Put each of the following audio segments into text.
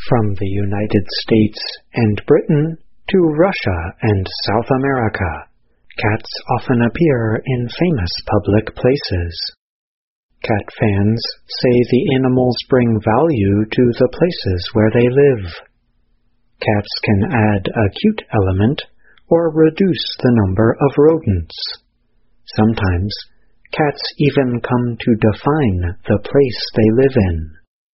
From the United States and Britain to Russia and South America, cats often appear in famous public places. Cat fans say the animals bring value to the places where they live. Cats can add a cute element or reduce the number of rodents. Sometimes, cats even come to define the place they live in.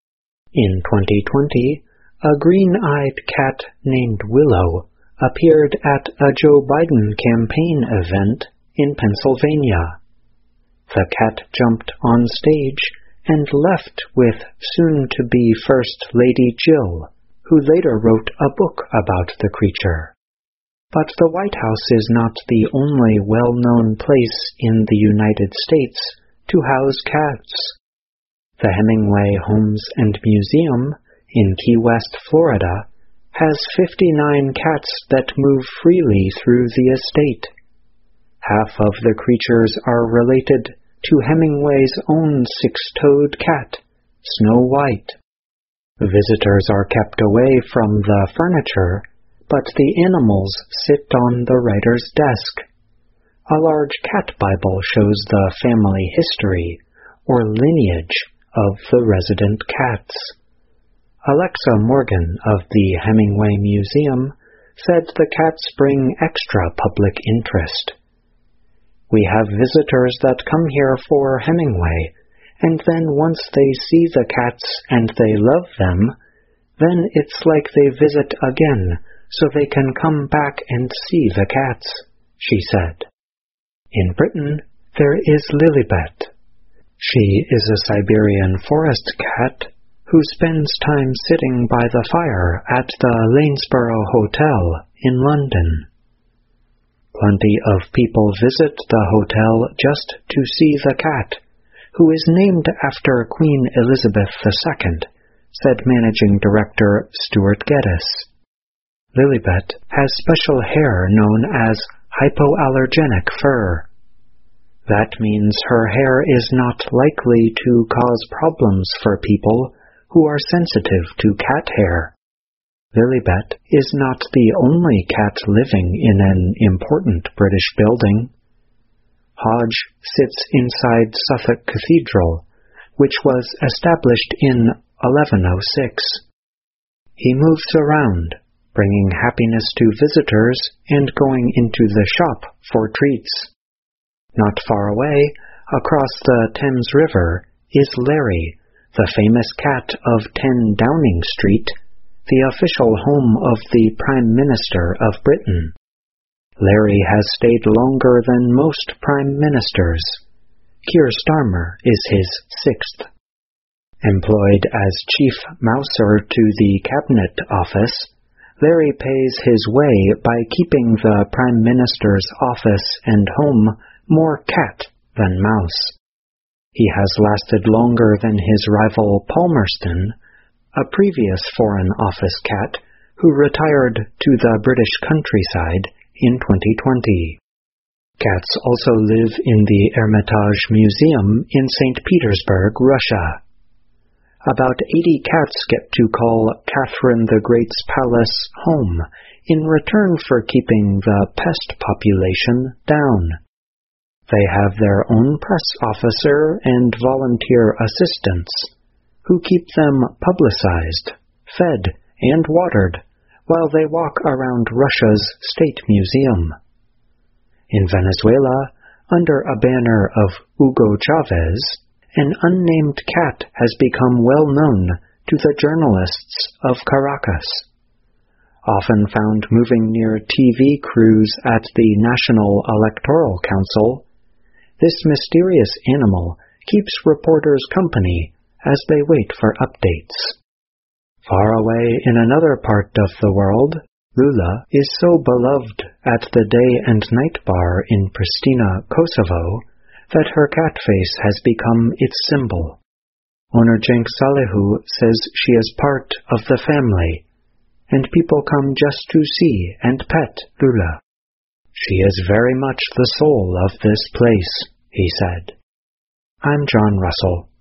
In 2020, a green-eyed cat named Willow appeared at a Joe Biden campaign event in Pennsylvania. The cat jumped on stage and left with soon-to-be First Lady Jill, who later wrote a book about the creature. But the White House is not the only well-known place in the United States to house cats. The Hemingway Homes and Museum in Key West, Florida, has 59 cats that move freely through the estate. Half of the creatures are related to Hemingway's own six-toed cat, Snow White. Visitors are kept away from the furniture, but the animals sit on the writer's desk. A large cat Bible shows the family history, or lineage, of the resident cats. Alexa Morgan of the Hemingway Museum said the cats bring extra public interest. We have visitors that come here for Hemingway, and then once they see the cats and they love them, then it's like they visit again so they can come back and see the cats, she said. In Britain, there is Lilibet. She is a Siberian forest cat who spends time sitting by the fire at the Lanesborough Hotel in London. Plenty of people visit the hotel just to see the cat, who is named after Queen Elizabeth II, said Managing Director Stuart Geddes. Lilibet has special hair known as hypoallergenic fur. That means her hair is not likely to cause problems for people who are sensitive to cat hair. Lilibet is not the only cat living in an important British building. Hodge sits inside Suffolk Cathedral, which was established in 1106. He moves around, bringing happiness to visitors and going into the shop for treats. Not far away, across the Thames River, is Larry, the famous cat of 10 Downing Street, the official home of the Prime Minister of Britain. Larry has stayed longer than most Prime Ministers. Keir Starmer is his 6th. Employed as Chief Mouser to the Cabinet Office, Larry pays his way by keeping the Prime Minister's office and home more cat than mouse. He has lasted longer than his rival Palmerston, a previous Foreign Office cat who retired to the British countryside in 2020. Cats also live in the Hermitage Museum in St. Petersburg, Russia. About 80 cats get to call Catherine the Great's palace home in return for keeping the pest population down. They have their own press officer and volunteer assistants, who keep them publicized, fed, and watered while they walk around Russia's State Museum. In Venezuela, under a banner of Hugo Chavez, an unnamed cat has become well known to the journalists of Caracas. Often found moving near TV crews at the National Electoral Council, this mysterious animal keeps reporters company as they wait for updates. Far away in another part of the world, Lula is so beloved at the day and night bar in Pristina, Kosovo, that her cat face has become its symbol. Owner Cenk Salihu says she is part of the family, and people come just to see and pet Lula. She is very much the soul of this place, he said. I'm John Russell.